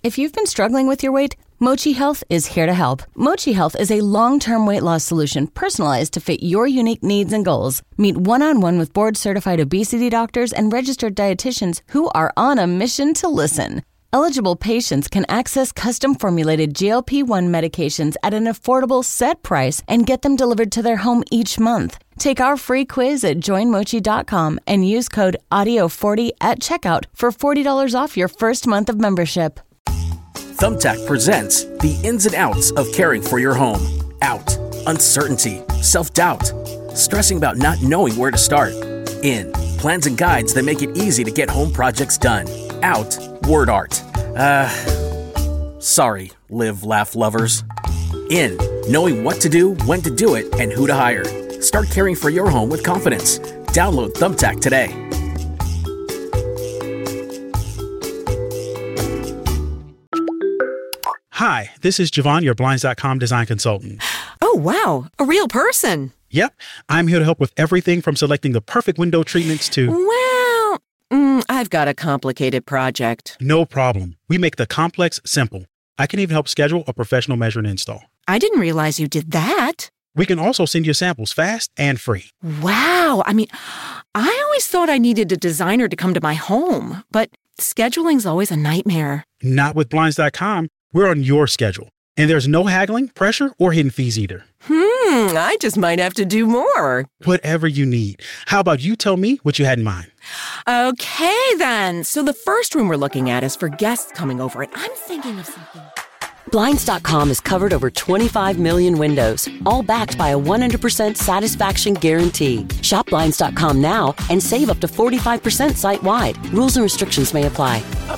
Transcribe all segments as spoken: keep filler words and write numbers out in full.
If you've been struggling with your weight, Mochi Health is here to help. Mochi Health is a long-term weight loss solution personalized to fit your unique needs and goals. Meet one-on-one with board-certified obesity doctors and registered dietitians who are on a mission to listen. Eligible patients can access custom-formulated G L P one medications at an affordable set price and get them delivered to their home each month. Take our free quiz at join mochi dot com and use code audio forty at checkout for forty dollars off your first month of membership. Thumbtack presents the ins and outs of caring for your home. Out, uncertainty, self-doubt, stressing about not knowing where to start. In, plans and guides that make it easy to get home projects done. Out, word art. Uh, sorry, live, laugh lovers. In, knowing what to do, when to do it, and who to hire. Start caring for your home with confidence. Download Thumbtack today. Hi, this is Javon, your Blinds dot com design consultant. Oh, wow. A real person. Yep. I'm here to help with everything from selecting the perfect window treatments to... Well, mm, I've got a complicated project. No problem. We make the complex simple. I can even help schedule a professional measure and install. I didn't realize you did that. We can also send you samples fast and free. Wow. I mean, I always thought I needed a designer to come to my home, but scheduling's always a nightmare. Not with Blinds dot com. We're on your schedule. And there's no haggling, pressure, or hidden fees either. Hmm, I just might have to do more. Whatever you need. How about you tell me what you had in mind? Okay, then. So the first room we're looking at is for guests coming over, and I'm thinking of something. Blinds dot com has covered over twenty-five million windows, all backed by a one hundred percent satisfaction guarantee. Shop Blinds dot com now and save up to forty-five percent site-wide. Rules and restrictions may apply.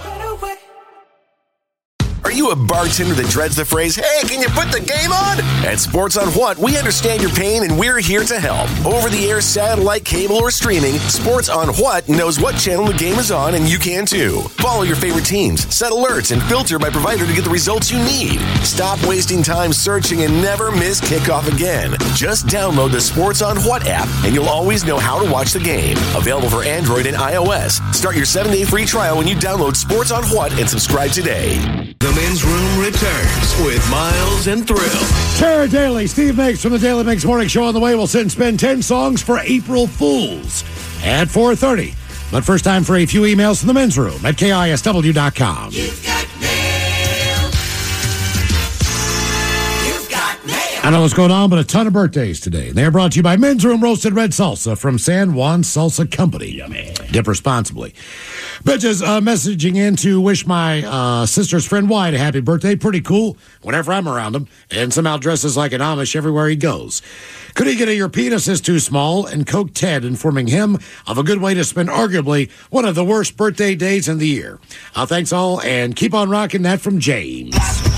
Are you a bartender that dreads the phrase, hey, can you put the game on? At Sports on What, we understand your pain and we're here to help. Over-the-air, satellite, cable, or streaming, Sports on What knows what channel the game is on, and you can too. Follow your favorite teams, set alerts, and filter by provider to get the results you need. Stop wasting time searching and never miss kickoff again. Just download the Sports on What app, and you'll always know how to watch the game. Available for Android and iOS. Start your seven-day free trial when you download Sports on What and subscribe today. The Men's Room returns with Miles and Thrill. Tara Daly, Steve Miggs from the Daily Miggs Morning Show on the way. We'll sit and spin ten songs for April Fools at four thirty. But first time for a few emails from the Men's Room at K I S W dot com. You've got mail. You've got mail. I don't know what's going on, but a ton of birthdays today. They're brought to you by Men's Room Roasted Red Salsa from San Juan Salsa Company. Yummy. Dip responsibly. Bitches uh, messaging in to wish my uh, sister's friend Wyatt a happy birthday. Pretty cool whenever I'm around him. And somehow dresses like an Amish everywhere he goes. Could he get a your penis is too small? And Coke Ted informing him of a good way to spend arguably one of the worst birthday days in the year. Uh, thanks all, and keep on rocking that from James.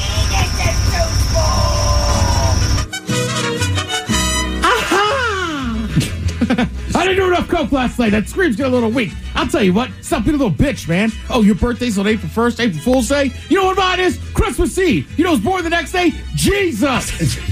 I didn't do enough coke last night. That scream's getting a little weak. I'll tell you what. Stop being a little bitch, man. Oh, your birthday's on April first, April Fool's Day? You know what mine is? Christmas Eve. You know who's born the next day? Jesus.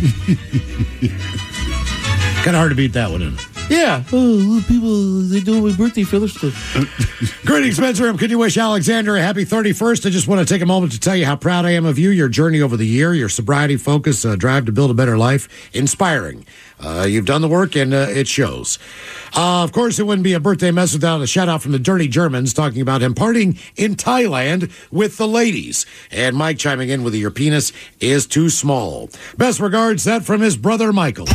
Kind of hard to beat that one, isn't it? Yeah. Oh, people, they do my birthday filler stuff. Greetings, Men's Room. Could you wish Alexander a happy thirty-first? I just want to take a moment to tell you how proud I am of you, your journey over the year, your sobriety, focus, uh, drive to build a better life. Inspiring. Uh, you've done the work, and uh, it shows. Uh, of course, it wouldn't be a birthday mess without a shout-out from the Dirty Germans talking about him partying in Thailand with the ladies. And Mike chiming in with your penis is too small. Best regards, that from his brother Michael.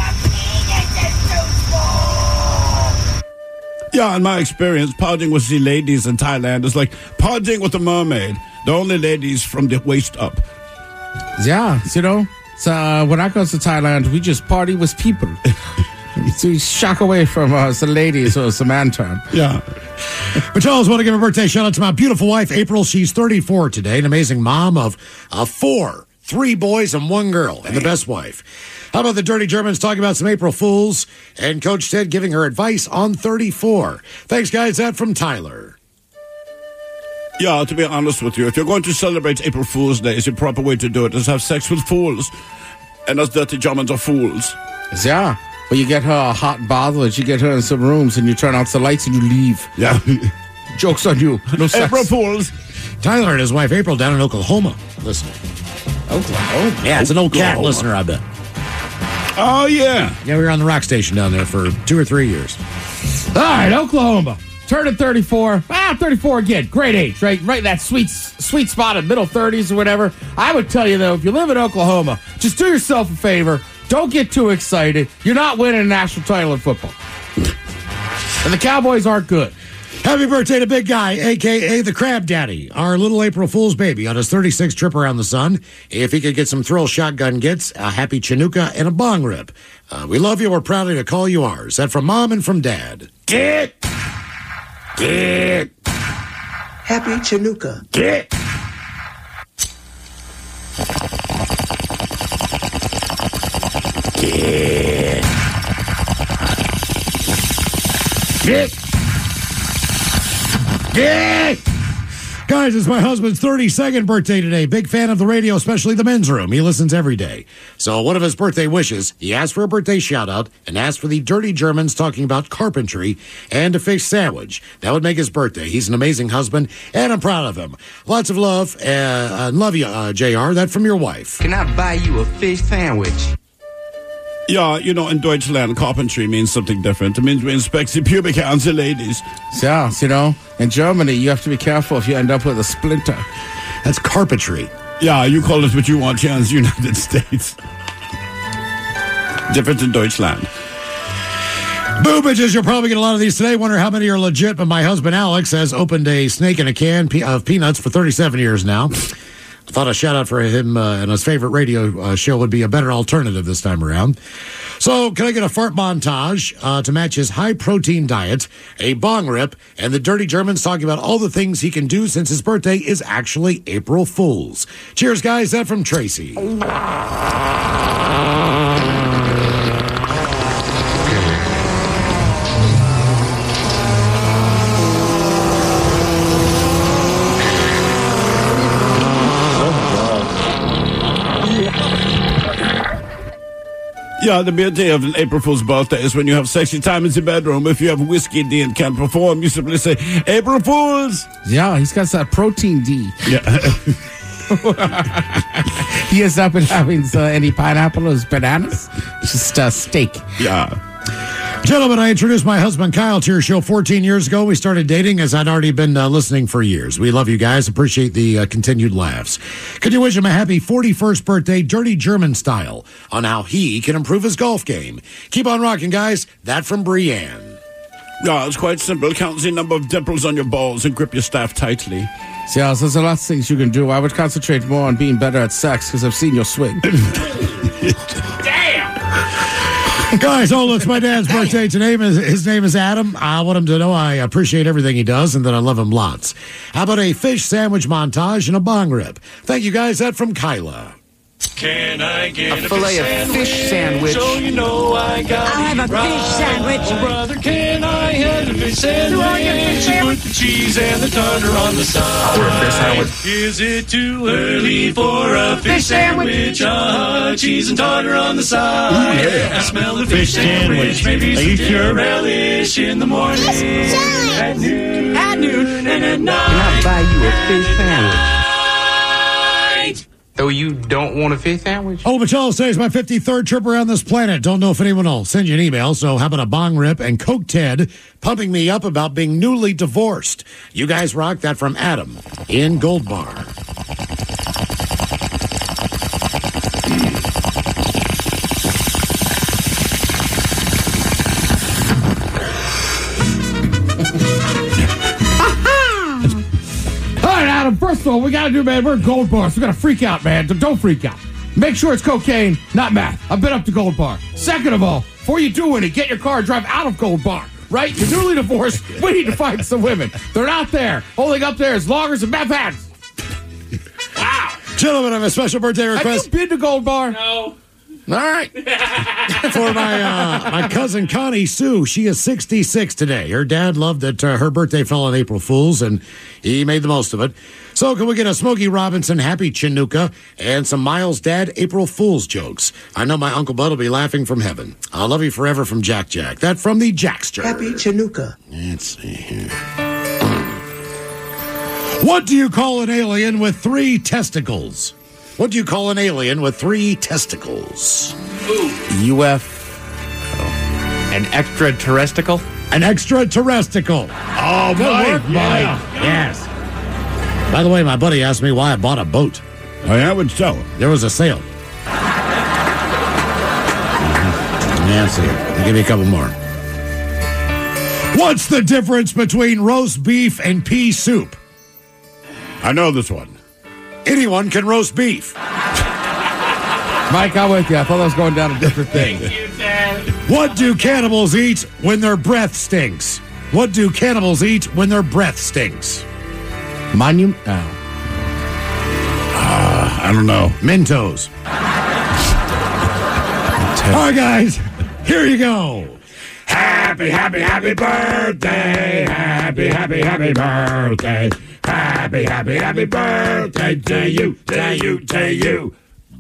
Yeah, in my experience, partying with the ladies in Thailand is like partying with a mermaid. The only ladies from the waist up. Yeah, you know, so, uh, when I go to Thailand, we just party with people. So we shock away from uh, the ladies or Samantha. Yeah. But Charles, want to give a birthday shout out to my beautiful wife, April. She's thirty-four today, an amazing mom of uh, four, three boys and one girl, and the best wife. How about the Dirty Germans talking about some April Fools and Coach Ted giving her advice on thirty-four. Thanks, guys. That from Tyler. Yeah, to be honest with you, if you're going to celebrate April Fool's Day, the proper way to do it is have sex with fools. And us Dirty Germans are fools. Yeah. Well, you get her a hot bath, or you get her in some rooms, and you turn out the lights and you leave. Yeah. Joke's on you. No sex. April Fools. Tyler and his wife April down in Oklahoma. Listen. Oklahoma? Yeah, it's an old cat listener, I bet. Oh, yeah. Yeah, we were on the rock station down there for two or three years. All right, Oklahoma. Turning thirty-four. Ah, thirty-four again. Great age, right? Right in that sweet, sweet spot of middle thirties or whatever. I would tell you, though, if you live in Oklahoma, just do yourself a favor. Don't get too excited. You're not winning a national title in football. And the Cowboys aren't good. Happy birthday to Big Guy, a k a. the Crab Daddy, our little April Fool's baby on his thirty-sixth trip around the sun. If he could get some thrill shotgun gets, a happy Chinooka, and a bong rip. Uh, we love you. We're proud to call you ours. That from Mom and from Dad. Get! Get! Happy Chinooka. Get! Get! Get! Get! Guys, it's my husband's thirty-second birthday today. Big fan of the radio, especially the men's room. He listens every day. So one of his birthday wishes, he asked for a birthday shout-out and asked for the Dirty Germans talking about carpentry and a fish sandwich. That would make his birthday. He's an amazing husband, and I'm proud of him. Lots of love, uh, uh, love you, uh, J R. That from your wife. Can I buy you a fish sandwich? Yeah, you know, in Deutschland, carpentry means something different. It means we inspect the pubic hair on the ladies. Yeah, you know, in Germany, you have to be careful if you end up with a splinter. That's carpentry. Yeah, you call it what you want here in the United States. Different in Deutschland. Boo, bitches, you'll probably get a lot of these today. Wonder how many are legit, but my husband Alex has opened a snake in a can of peanuts for thirty-seven years now. Thought a shout out for him uh, and his favorite radio uh, show would be a better alternative this time around. So, can I get a fart montage uh, to match his high protein diet, a bong rip, and the Dirty Germans talking about all the things he can do since his birthday is actually April Fool's? Cheers, guys. That from Tracy. Yeah, the birthday of an April Fool's birthday is when you have sexy time in the bedroom. If you have whiskey D and can't perform, you simply say, April Fools! Yeah, he's got that protein D. Yeah. He has not been having uh, any pineapple or bananas. Just uh, steak. Yeah. Gentlemen, I introduced my husband Kyle to your show fourteen years ago. We started dating as I'd already been uh, listening for years. We love you guys. Appreciate the uh, continued laughs. Could you wish him a happy forty-first birthday, Dirty German style, on how he can improve his golf game? Keep on rocking, guys. That from Brienne. Yeah, it's quite simple. Count the number of dimples on your balls and grip your staff tightly. Yeah, so there's a lot of things you can do. I would concentrate more on being better at sex because I've seen your swing. Guys, oh, it's my dad's birthday today. His name is Adam. I want him to know I appreciate everything he does and that I love him lots. How about a fish sandwich montage and a bong rip? Thank you, guys. That from Kyla. Can I get a, a filet of fish sandwich? So you know I got I'll have a right. fish sandwich. Oh, brother, can I have a fish sandwich? Do I get a fish sandwich? Put the cheese and the tartar on the side. I'll order a fish sandwich. Is it too early for a fish, fish sandwich? sandwich? Uh, cheese and tartar on the side. Ooh, yeah. I smell the fish, fish sandwich. sandwich. Maybe Are some you sure? relish in the morning. At noon. At noon. And at night. Can I buy you a fish sandwich? Night. So you don't want a fish sandwich? Oh, but y'all say it's my fifty-third trip around this planet. Don't know if anyone will send you an email. So how about a bong rip and Coke Ted pumping me up about being newly divorced? You guys rock. That from Adam in Gold Bar. Adam, first of all, we got to do, man, we're Gold Bar, so we got to freak out, man. Don't freak out. Make sure it's cocaine, not meth. I've been up to Gold Bar. Second of all, before you do it, get your car and drive out of Gold Bar, right? You're newly divorced. We need to find some women. They're not there. Holding up there is loggers and meth addicts. Wow. Gentlemen, I have a special birthday request. Have you been to Gold Bar? No. All right. For my uh, my cousin Connie Sue, she is sixty-six today. Her dad loved that uh, her birthday fell on April Fool's, and he made the most of it. So can we get a Smokey Robinson Happy Chinooka and some Miles Dad April Fool's jokes? I know my Uncle Bud will be laughing from heaven. I'll love you forever from Jack Jack. That from the Jackster. Happy Chinooka. Let's see here. What do you call an alien with three testicles? What do you call an alien with three testicles? U F. An extraterrestrial? An extraterrestrial. Oh, good Mike, work, Mike. yeah. Yes. By the way, my buddy asked me why I bought a boat. Oh, yeah, I would sell it. There was a sale. Yeah, see. I'll give you a couple more. What's the difference between roast beef and pea soup? I know this one. Anyone can roast beef. Mike, I'm with you. I thought I was going down a different thing. What do cannibals eat when their breath stinks? What do cannibals eat when their breath stinks? Monument? Oh. Uh, I don't know. Mentos. All right, guys. Here you go. Happy, happy, happy birthday. Happy, happy, happy birthday. Happy, happy, happy birthday to you, to you, to you.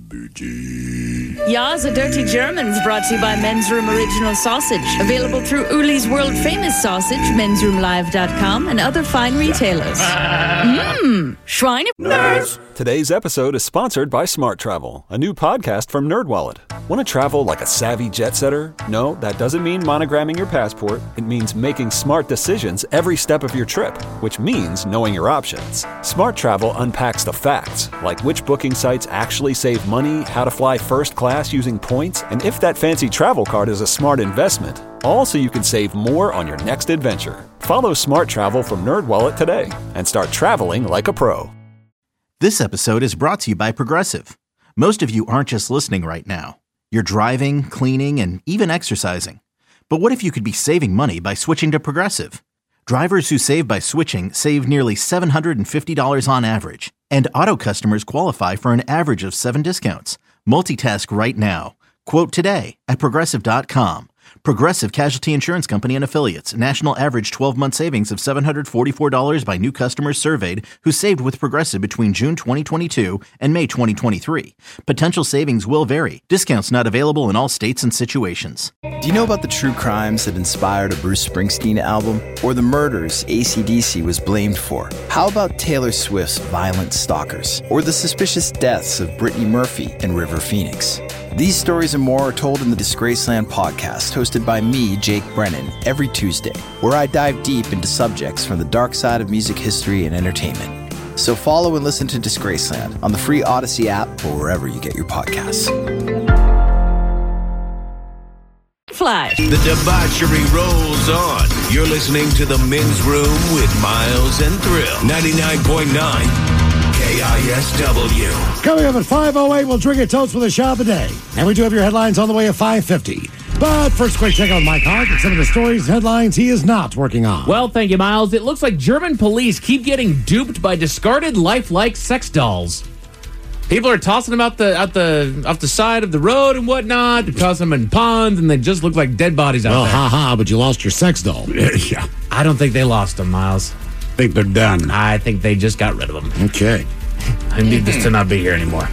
Ya's a Dirty Germans brought to you by Men's Room Original Sausage. Available through Uli's World Famous Sausage, mens room live dot com, and other fine retailers. Mmm, Schweine Nerds. Today's episode is sponsored by Smart Travel, a new podcast from NerdWallet. Want to travel like a savvy jet setter? No, that doesn't mean monogramming your passport. It means making smart decisions every step of your trip, which means knowing your options. Smart Travel unpacks the facts, like which booking sites actually save money, how to fly first class using points, and if that fancy travel card is a smart investment. All so you can save more on your next adventure. Follow Smart Travel from NerdWallet today and start traveling like a pro. This episode is brought to you by Progressive. Most of you aren't just listening right now. You're driving, cleaning, and even exercising. But what if you could be saving money by switching to Progressive? Drivers who save by switching save nearly seven hundred fifty dollars on average. And auto customers qualify for an average of seven discounts. Multitask right now. Quote today at Progressive dot com. Progressive Casualty Insurance Company and Affiliates. National average twelve-month savings of seven hundred forty-four dollars by new customers surveyed who saved with Progressive between June twenty twenty-two and May twenty twenty-three. Potential savings will vary. Discounts not available in all states and situations. Do you know about the true crimes that inspired a Bruce Springsteen album? Or the murders A C D C was blamed for? How about Taylor Swift's Violent Stalkers? Or the suspicious deaths of Brittany Murphy and River Phoenix? These stories and more are told in the Disgraceland podcast, hosted by me, Jake Brennan, every Tuesday, where I dive deep into subjects from the dark side of music history and entertainment. So follow and listen to Disgraceland on the free Odyssey app or wherever you get your podcasts. Flash. The debauchery rolls on. You're listening to The Men's Room with Miles and Thrill. ninety-nine point nine K I S W. Coming up at five oh eight, we'll drink a toast with a shot of the day. And we do have your headlines on the way at five fifty. But first, quick check on Mike Hart and some of the stories and headlines he is not working on. Well, thank you, Miles. It looks like German police keep getting duped by discarded lifelike sex dolls. People are tossing them out the out the off the side of the road and whatnot. They're tossing them in ponds, and they just look like dead bodies out well, there. Well, ha-ha, but you lost your sex doll. Yeah. I don't think they lost them, Miles. I think they're done. I think they just got rid of them. Okay. I need this to not be here anymore.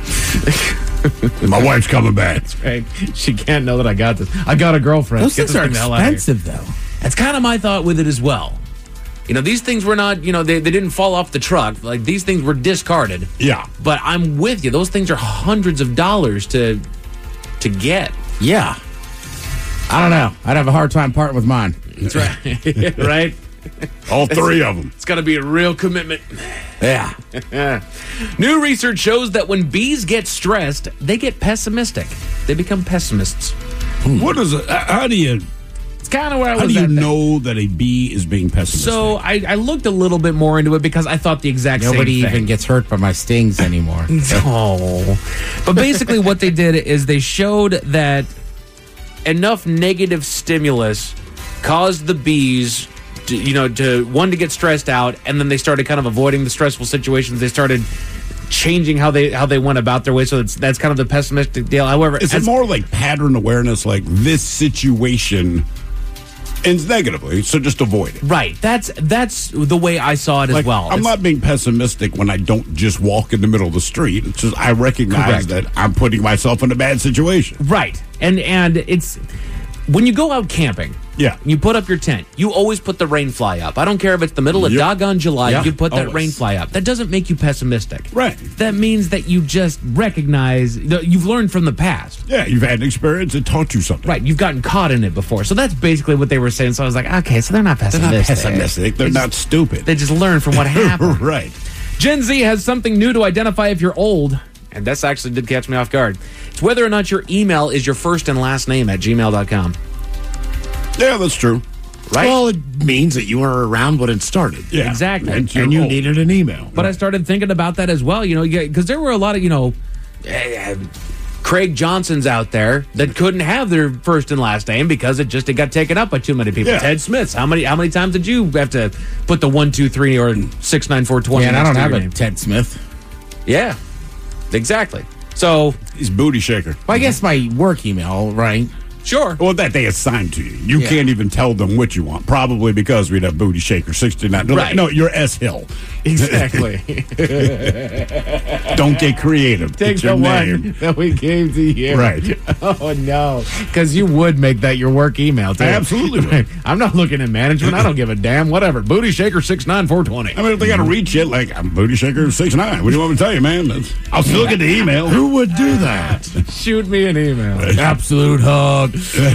My wife's coming back. That's right. She can't know that I got this. I got a girlfriend. Those things are expensive, though. That's kind of my thought with it as well. You know, these things were not, you know, they, they didn't fall off the truck. Like, these things were discarded. Yeah. But I'm with you. Those things are hundreds of dollars to to get. Yeah. I don't know. I'd have a hard time parting with mine. That's right. Right? All three of them. It's got to be a real commitment. Yeah. New research shows that when bees get stressed, they get pessimistic. They become pessimists. Hmm. What is it? How do you... It's kind of where I was How do you at know that a bee is being pessimistic? So I, I looked a little bit more into it because I thought the exact Nobody same thing. even gets hurt by my stings anymore. No. But basically what they did is they showed that enough negative stimulus caused the bees to, you know, to one, to get stressed out, and then they started kind of avoiding the stressful situations. They started changing how they how they went about their way. So that's, that's kind of the pessimistic deal. However, is as, it more like pattern awareness, like this situation ends negatively, so just avoid it? Right. That's that's the way I saw it as like, well. I'm it's, not being pessimistic when I don't just walk in the middle of the street. It's just I recognize Correct. that I'm putting myself in a bad situation. Right. And and it's when you go out camping, Yeah. You put up your tent. You always put the rain fly up. I don't care if it's the middle of Yep. doggone July. Yeah, You put that always. rain fly up. That doesn't make you pessimistic. Right. That means that you just recognize, you've learned from the past. Yeah, you've had an experience that taught you something. Right. You've gotten caught in it before. So that's basically what they were saying. So I was like, okay, so they're not They're not pessimistic. pessimistic. They're They not just- stupid. They just learn from what happened. Right. Gen Z has something new to identify if you're old, and this actually did catch me off guard. It's whether or not your email is your first and last name at gmail dot com. Yeah, that's true. Right? Well, it means that you were around when it started. Yeah. Exactly. And, And you old. needed an email. But I started thinking about that as well, you know, because there were a lot of, you know, eh, Craig Johnsons out there that couldn't have their first and last name because it just it got taken up by too many people. Yeah. Ted Smiths. How many how many times did you have to put the one two three or six nine four twenty? Yeah, and I next don't to have your a name? Ted Smith. Yeah, exactly. So He's booty shaker. Well, I guess my work email, right? sure. Well, that they assign to you. You Yeah. can't even tell them what you want. Probably because we'd have booty shaker sixty-nine. They're like, Right. no, you're S Hill. Exactly. Don't get creative. Take It's the your one name. that we gave to you. Right. Oh, no. Because you would make that your work email, too. I absolutely would. I'm not looking at management. I don't give a damn. Whatever. Booty shaker six nine four twenty. I mean, if they got to read shit like, I'm booty shaker six nine. What do you want me to tell you, man? That's, I'll still get the email. Who would do that? Shoot me an email. Absolute hug.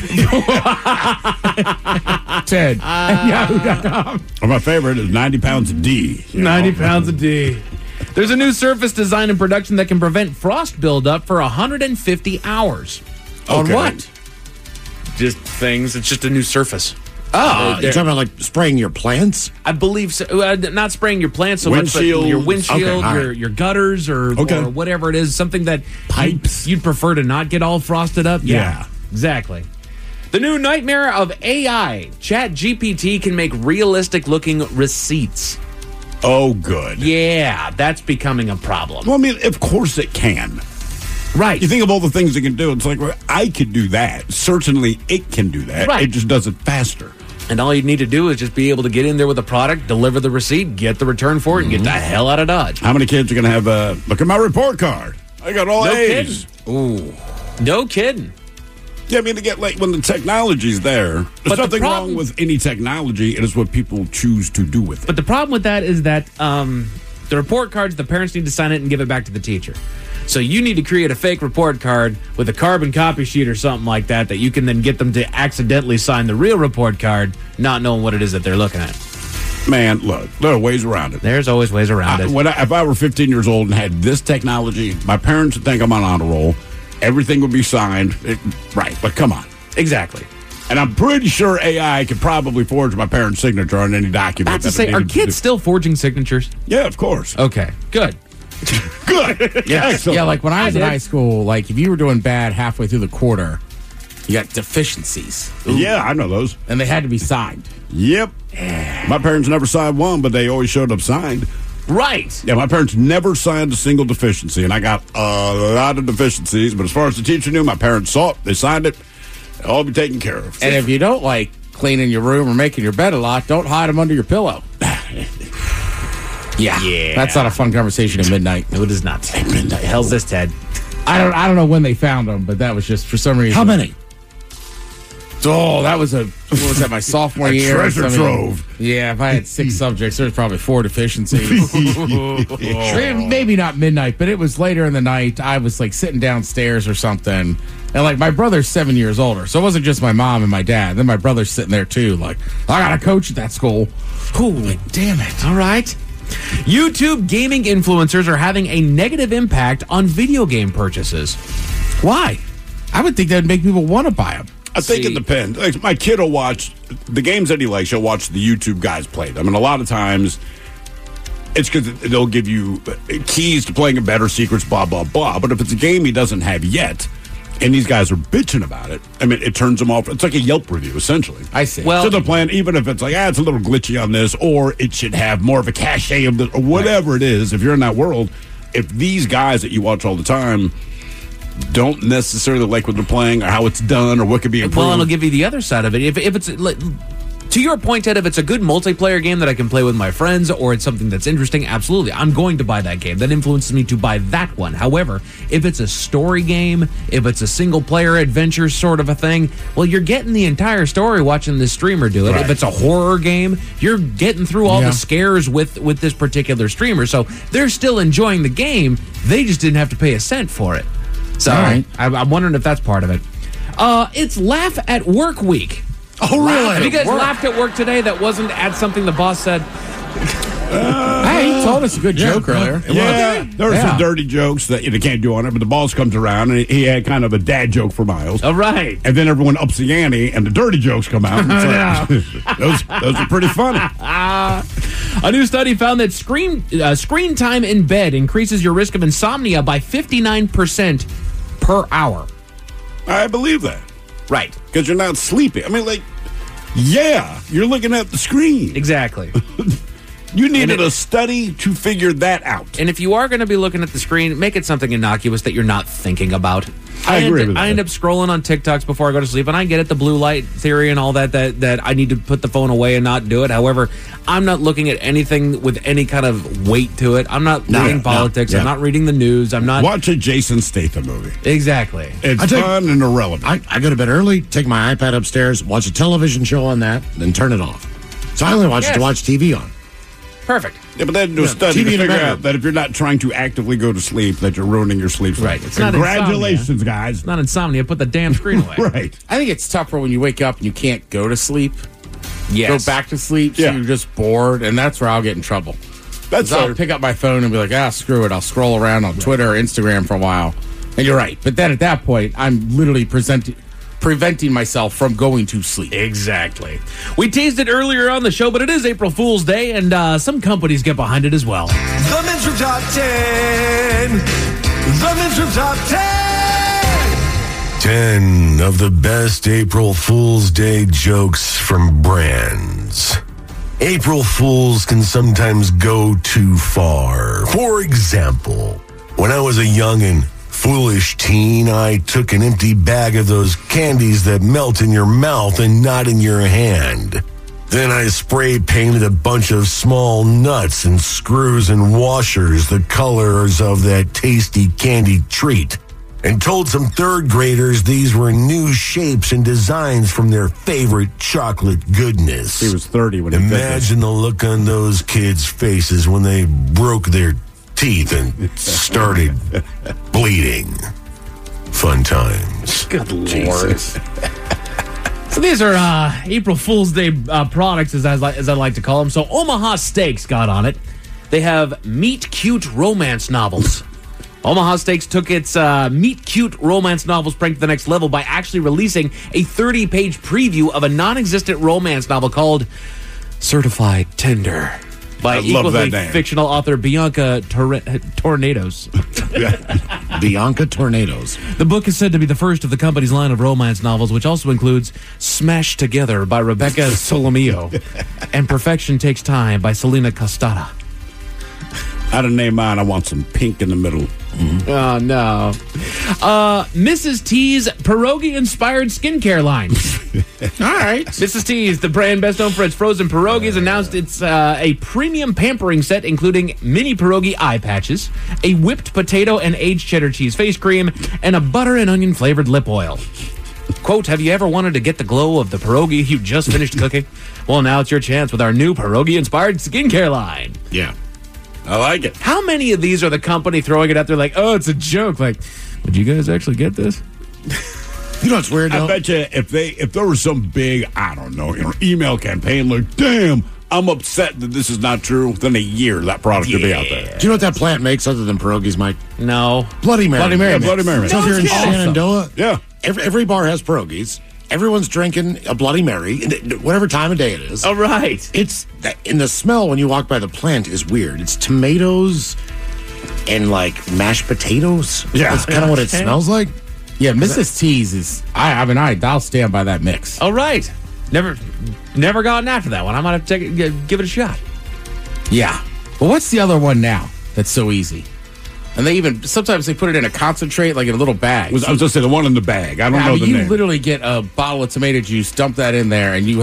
Ted. Uh, yahoo dot com. Well, my favorite is ninety pounds of D. you know? ninety pounds a D. There's a new surface design and production that can prevent frost buildup for one hundred fifty hours. On Okay. what? Just things. It's just a new surface. Oh, you're talking about like spraying your plants? I believe so. Uh, not spraying your plants so Windshield. much, but your windshield, Okay, all your right. your gutters, or, Okay. or whatever it is. Something that Pipes. you'd, you'd prefer to not get all frosted up. Yeah. Exactly. The new nightmare of A I. Chat G P T can make realistic-looking receipts. Oh, good. Yeah, that's becoming a problem. Well, I mean, of course it can. Right. You think of all the things it can do. It's like, well, I could do that. Certainly it can do that. Right. It just does it faster. And all you need to do is just be able to get in there with the product, deliver the receipt, get the return for it, and get the hell out of Dodge. How many kids are going to have, uh, look at my report card. I got all No A's. kidding. Ooh. No kidding. Yeah, I mean, to get like when the technology's there, there's But the nothing problem- wrong with any technology. It is what people choose to do with it. But the problem with that is that um, the report cards, the parents need to sign it and give it back to the teacher. So you need to create a fake report card with a carbon copy sheet or something like that that you can then get them to accidentally sign the real report card, not knowing what it is that they're looking at. Man, look, there are ways around it. There's always ways around I, it. when I, if I were fifteen years old and had this technology, my parents would think I'm on honor roll. Everything would be signed. It, right, but come on. Exactly. And I'm pretty sure A I could probably forge my parents' signature on any document. About to that say, it are needed to kids do. still forging signatures? Yeah, of course. Okay, good. Good. Excellent. Yeah, like when I was I in did. high school, like if you were doing bad halfway through the quarter, you got deficiencies. Yeah, I know those. And they had to be signed. Yep. My parents never signed one, but they always showed up signed. Right. Yeah, my parents never signed a single deficiency, and I got a lot of deficiencies. But as far as the teacher knew, my parents saw it, they signed it, it'll all be taken care of. And if you don't like cleaning your room or making your bed a lot, don't hide them under your pillow. Yeah. Yeah. That's not a fun conversation at midnight. No, it is not. At midnight. The hell's this, Ted? I don't I don't know when they found them, but that was just for some reason. How many? Oh, that was a what was that, my sophomore A year? or treasure something? trove. Yeah, if I had six subjects, there's probably four deficiencies. Maybe not midnight, but it was later in the night. I was like sitting downstairs or something. And like my brother's seven years older. So it wasn't just my mom and my dad. Then my brother's sitting there too. Like, I got a coach at that school. Holy damn it. All right. YouTube gaming influencers are having a negative impact on video game purchases. Why? I would think that would make people want to buy them. I think See. it depends. Like, my kid will watch the games that he likes. He'll watch the YouTube guys play them, and a lot of times it's because they'll give you keys to playing a better, secrets, blah blah blah. But if it's a game he doesn't have yet, and these guys are bitching about it, I mean, it turns them off. It's like a Yelp review, essentially. I see. Well- so they're playing, even if it's like, ah, it's a little glitchy on this, or it should have more of a cachet of the, or whatever it is. If you're in that world, if these guys that you watch all the time don't necessarily like what they're playing or how it's done or what could be improved. Well, and I'll give you the other side of it. If, if it's like, to your point, Ted, if it's a good multiplayer game that I can play with my friends or it's something that's interesting, absolutely. I'm going to buy that game. That influences me to buy that one. However, if it's a story game, if it's a single-player adventure sort of a thing, well, you're getting the entire story watching this streamer do it. Right. If it's a horror game, you're getting through all yeah. the scares with, with this particular streamer. So they're still enjoying the game. They just didn't have to pay a cent for it. So right. I, I'm wondering if that's part of it. Uh, it's Laugh at Work Week. Oh, really? Have you guys laughed at work today that wasn't at something the boss said? Uh, hey, he told us a good yeah, joke earlier. Yeah, there were yeah. some dirty jokes that you can't do on it, but the boss comes around and he had kind of a dad joke for Miles. All right. And then everyone ups the ante and the dirty jokes come out. Like, those, those are pretty funny. Uh, a new study found that screen, uh, screen time in bed increases your risk of insomnia by fifty-nine percent per hour. I believe that. Right. Because you're not sleeping. I mean, like, yeah, you're looking at the screen. Exactly. You needed it, a study to figure that out. And if you are going to be looking at the screen, make it something innocuous that you're not thinking about. I, I agree end, with I that. end up scrolling on TikToks before I go to sleep, and I get it, the blue light theory and all that, that, that I need to put the phone away and not do it. However, I'm not looking at anything with any kind of weight to it. I'm not no, reading no, politics. yeah. I'm not reading the news. I'm not... Watch a Jason Statham movie. Exactly. It's I take, fun and irrelevant. I, I go to bed early, take my iPad upstairs, watch a television show on that, then turn it off. So I only watch yes. it to watch T V on. Perfect. Yeah, but then do a Yeah, study T V to in the figure bedroom. out that if you're not trying to actively go to sleep, that you're ruining your sleep cycle. Right. It's not Congratulations, insomnia. guys. It's not insomnia. Put the damn screen away. Right. I think it's tougher when you wake up and you can't go to sleep. Yes. Go back to sleep, so Yeah. you're just bored, and that's where I'll get in trouble. That's I'll fair. pick up my phone and be like, ah, screw it. I'll scroll around on Twitter or Instagram for a while. And you're right. But then at that point, I'm literally presenting... preventing myself from going to sleep. Exactly. We teased it earlier on the show, but it is April Fool's Day, and uh, some companies get behind it as well. The Men's Room Top ten. The Men's Room Top ten. ten of the best April Fool's Day jokes from brands. April Fools can sometimes go too far. For example, when I was a young and foolish teen, I took an empty bag of those candies that melt in your mouth and not in your hand. Then I spray painted a bunch of small nuts and screws and washers the colors of that tasty candy treat, and told some third graders these were new shapes and designs from their favorite chocolate goodness. He was thirty when he did this. Imagine the look on those kids' faces when they broke their teeth and started bleeding. Fun times. Good Lord. Jesus. So these are uh, April Fool's Day uh, products, as I, li- as I like to call them. So Omaha Steaks got on it. They have Meet Cute romance novels. Omaha Steaks took its uh, Meet Cute romance novels prank to the next level by actually releasing a thirty-page preview of a non-existent romance novel called Certified Tender by I love equally that name. fictional author Bianca Tor- Tornadoes. Bianca Tornadoes. The book is said to be the first of the company's line of romance novels, which also includes Smashed Together by Rebecca Solomio and Perfection Takes Time by Selena Costata. Out of name mine, I want some pink in the middle. Mm-hmm. Oh, no. Uh, Missus T's pierogi-inspired skincare line. All right. Missus T's, the brand best known for its frozen pierogies, announced it's uh, a premium pampering set including mini pierogi eye patches, a whipped potato and aged cheddar cheese face cream, and a butter and onion flavored lip oil. Quote, have you ever wanted to get the glow of the pierogi you just finished cooking? Well, now it's your chance with our new pierogi-inspired skincare line. Yeah. I like it. How many of these are the company throwing it out there like, oh, it's a joke? Like, would you guys actually get this? You know what's weird, though? I bet you if they if there was some big, I don't know, you know, email campaign, like, damn, I'm upset that this is not true, within a year that product yeah. could be out there. Do you know what that plant makes other than pierogies, Mike? No. Bloody Mary. Bloody Mary. Yeah, Bloody Mary. So if you're in Awesome. Shenandoah, Yeah. every, every bar has pierogies. Everyone's drinking a Bloody Mary, whatever time of day it is. All right. It's and the smell when you walk by the plant is weird. It's tomatoes and like mashed potatoes. Yeah. That's kind of what it smells like. Yeah, Missus T's is. I, I mean, I, I'll stand by that mix. All right. Never never gotten after that one. I might have to take it, g- give it a shot. Yeah. But what's the other one now that's so easy? And they even, sometimes they put it in a concentrate, like in a little bag. Was, I was just saying the one in the bag. I don't I know mean, the you name. literally get a bottle of tomato juice, dump that in there, and you have a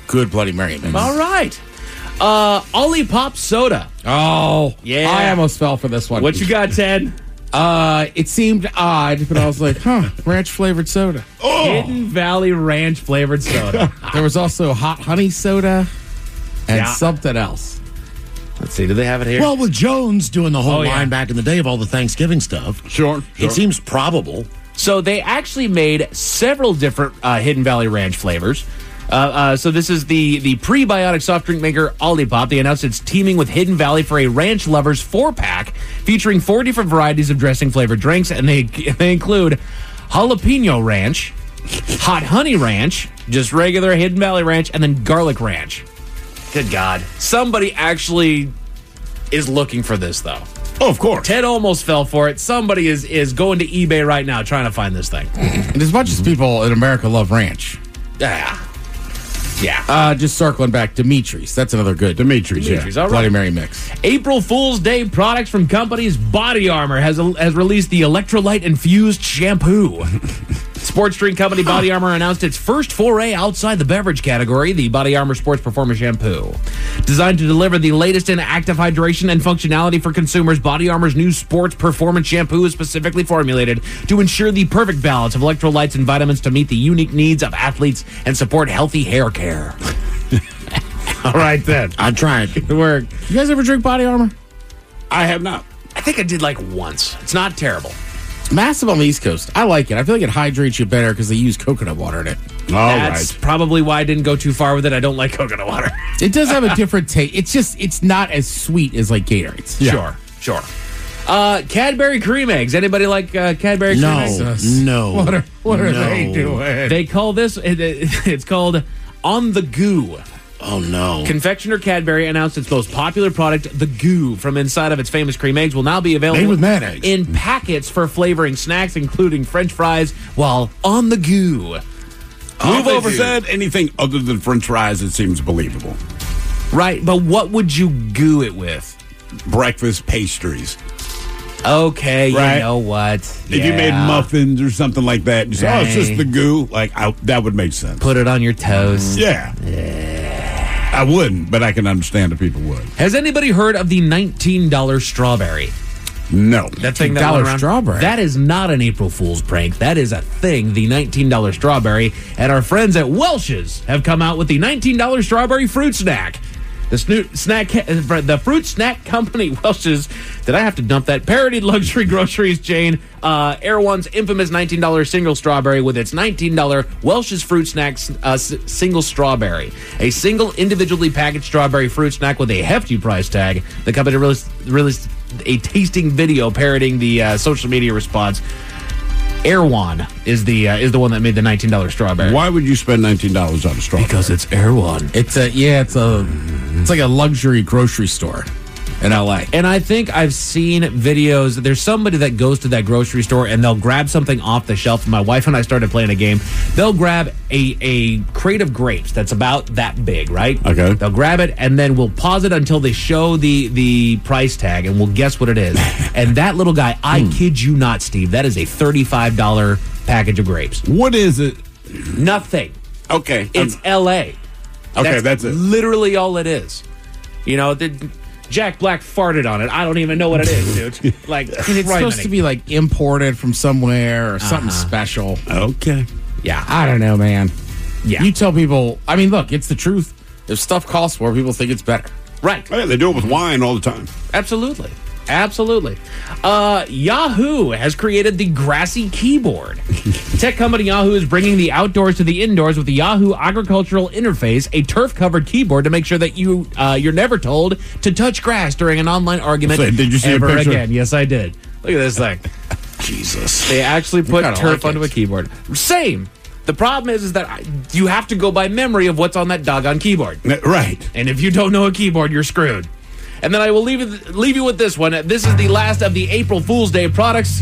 good Bloody Mary mix. All right. Uh, Olipop soda. Oh, yeah. I almost fell for this one. What you got, Ted? Uh, it seemed odd, but I was like, huh, ranch flavored soda. Oh. Hidden Valley Ranch flavored soda. There was also hot honey soda and Yeah. something else. Let's see, do they have it here? Well, with Jones doing the whole Oh, yeah. line back in the day of all the Thanksgiving stuff, Sure. it seems probable. So they actually made several different uh, Hidden Valley Ranch flavors. Uh, uh, so this is the the prebiotic soft drink maker Olipop. They announced it's teaming with Hidden Valley for a Ranch Lovers four-pack featuring four different varieties of dressing-flavored drinks, and they they include jalapeno ranch, hot honey ranch, just regular Hidden Valley Ranch, and then garlic ranch. Good God. Somebody actually is looking for this, though. Oh, of course. Ted almost fell for it. Somebody is, is going to eBay right now trying to find this thing. And as much as people in America love ranch. Yeah. Yeah. Uh, just circling back, Dimitri's. That's another good. Dimitri's, Dimitri's, yeah. all right. Bloody Mary mix. April Fool's Day products from companies Body Armor has has released the electrolyte infused shampoo. Sports drink company Body Armor announced its first foray outside the beverage category, the Body Armor Sports Performance Shampoo. Designed to deliver the latest in active hydration and functionality for consumers, Body Armor's new Sports Performance Shampoo is specifically formulated to ensure the perfect balance of electrolytes and vitamins to meet the unique needs of athletes and support healthy hair care. All right, then. I tried. Good work. You guys ever drink Body Armor? I have not. I think I did like once. It's not terrible. It's massive on the East Coast. I like it. I feel like it hydrates you better because they use coconut water in it. All That's right. probably why I didn't go too far with it. I don't like coconut water. It does have a different taste. It's just, it's not as sweet as like Gatorade's. Sure, sure. Uh, Cadbury cream eggs. Anybody like uh, Cadbury cream No, eggs? no. What are, what are No. they doing? They call this, it, it- it's called On the Goo. Oh, no. Confectioner Cadbury announced its most popular product, the Goo, from inside of its famous cream eggs, will now be available Made with mayonnaise. in packets for flavoring snacks, including French fries, while On the Goo. Move over. over. Said anything other than French fries, it seems believable. Right, but what would you goo it with? Breakfast pastries. Okay, Right. you know what? If you made Yeah. muffins or something like that, you say, oh, it's just Right. the goo. Like, I, that would make sense. Put it on your toast. Yeah. I wouldn't, but I can understand if people would. Has anybody heard of the nineteen dollar strawberry? No. That thing that $nineteen went around? strawberry. That is not an April Fool's prank. That is a thing, the nineteen dollar strawberry. And our friends at Welch's have come out with the nineteen dollar strawberry fruit snack. The snoo- snack, the fruit snack company Welch's. Did I have to dump that? Parodied luxury groceries chain uh, Erewhon's infamous nineteen dollar single strawberry with its nineteen dollar Welch's fruit snacks uh, s- single strawberry, a single individually packaged strawberry fruit snack with a hefty price tag. The company released, released a tasting video parodying the uh, social media response. Erewhon is the uh, is the one that made the nineteen dollar strawberry. Why would you spend nineteen dollars on a strawberry? Because it's Erewhon. It's a, yeah, it's a, it's like a luxury grocery store in L A. And I think I've seen videos. There's somebody that goes to that grocery store and they'll grab something off the shelf. My wife and I started playing a game. They'll grab a, a crate of grapes that's about that big, right? Okay. They'll grab it and then we'll pause it until they show the, the price tag and we'll guess what it is. And that little guy, I kid you not, Steve, that is a thirty-five dollar package of grapes. What is it? Nothing. Okay. It's um, L A. Okay, that's it. Literally all it is. You know, the, Jack Black farted on it. I don't even know what it is, dude. Like, And it's supposed to be like imported from somewhere or something Uh-huh. special. Okay. Yeah. I don't know, man. Yeah. You tell people, I mean, look, it's the truth. If stuff costs more, people think it's better. Right. Oh, yeah, they do it with wine all the time. Absolutely. Absolutely. Uh, Yahoo has created the Grassy Keyboard. Tech company Yahoo is bringing the outdoors to the indoors with the Yahoo Agricultural Interface, a turf-covered keyboard to make sure that you, uh, you're never told to touch grass during an online argument So, did you see a ever picture? again. Yes, I did. Look at this thing. Jesus. They actually put kinda turf like onto it. a keyboard. Same. The problem is, is that I, you have to go by memory of what's on that doggone keyboard. Right. And if you don't know a keyboard, you're screwed. And then I will leave it, leave you with this one. This is the last of the April Fool's Day products.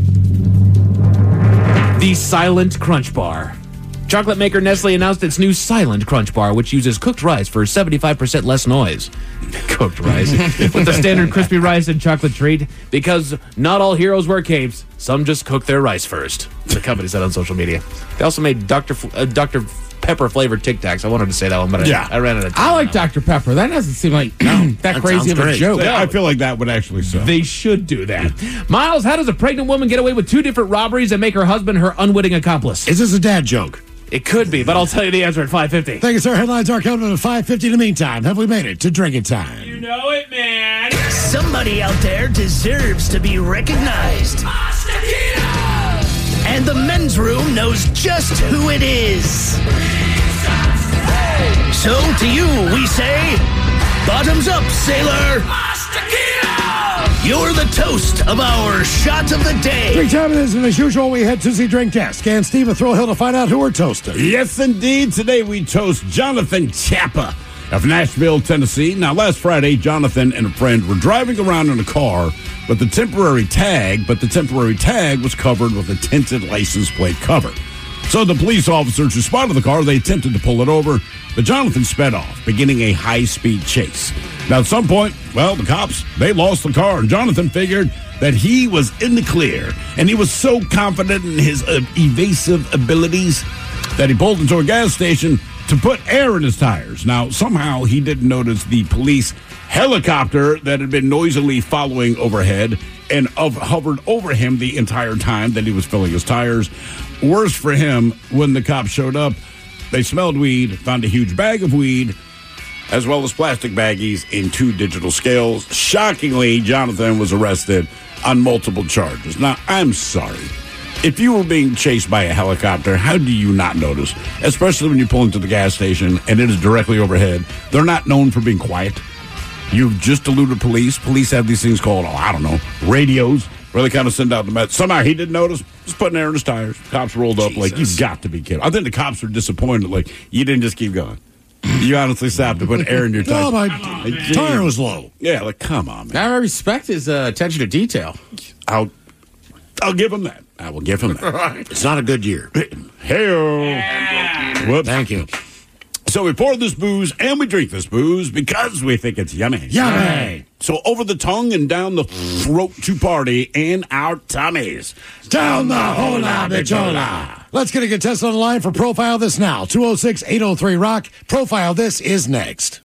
The Silent Crunch Bar. Chocolate maker Nestle announced its new Silent Crunch Bar, which uses cooked rice for seventy-five percent less noise. Cooked rice. With the standard crispy rice and chocolate treat, because not all heroes wear capes, some just cook their rice first. The company said on social media. They also made Doctor F- uh, Doctor pepper flavored Tic Tacs. I wanted to say that one, but Yeah. I, I ran out of time. I like Doctor Pepper. That doesn't seem like that, that crazy sounds of a great. joke. I feel like that would actually sell. They should do that. Miles, how does a pregnant woman get away with two different robberies and make her husband her unwitting accomplice? Is this a dad joke? It could be, but I'll tell you the answer at five fifty. Thank you, sir. Headlines are coming at five fifty. In the meantime, have we made it to drinking time? You know it, man. Somebody out there deserves to be recognized. And the men's room knows just who it is. So to you, we say, bottoms up, sailor. You're the toast of our shot of the day. Drink time it is, and as usual, we head to the drink desk. And Steve at Thrill Hill to find out who we're toasting. Yes, indeed. Today we toast Jonathan Chapa of Nashville, Tennessee. Now, last Friday, Jonathan and a friend were driving around in a car with the temporary tag, but the temporary tag was covered with a tinted license plate cover. So the police officers who spotted the car, they attempted to pull it over, but Jonathan sped off, beginning a high-speed chase. Now, at some point, well, the cops, they lost the car, and Jonathan figured that he was in the clear, and he was so confident in his uh, evasive abilities that he pulled into a gas station to put air in his tires. Now, somehow he didn't notice the police helicopter that had been noisily following overhead and of, hovered over him the entire time that he was filling his tires. Worse for him, when the cops showed up, they smelled weed, found a huge bag of weed, as well as plastic baggies and two digital scales. Shockingly, Jonathan was arrested on multiple charges. Now, I'm sorry. If you were being chased by a helicopter, how do you not notice? Especially when you pull into the gas station and it is directly overhead. They're not known for being quiet. You've just eluded police. Police have these things called, oh, I don't know, radios, where they kind of send out the message. Somehow he didn't notice. Just putting air in his tires. Cops rolled up Jesus. like, you've got to be kidding. I think the cops were disappointed. Like, you didn't just keep going. You honestly stopped to put air in your tires. Oh, my Like, tire was low. Yeah, like, come on, man. I respect his uh, attention to detail. I'll, I'll give him that. I will give him that. It's not a good year. Hey-o. Whoops. Thank you. So we pour this booze and we drink this booze because we think it's yummy. Yummy. So over the tongue and down the throat to party in our tummies. Down the hola bichola. Let's get a contestant on the line for Profile This now. two oh six, eight oh three, ROCK. Profile This is next.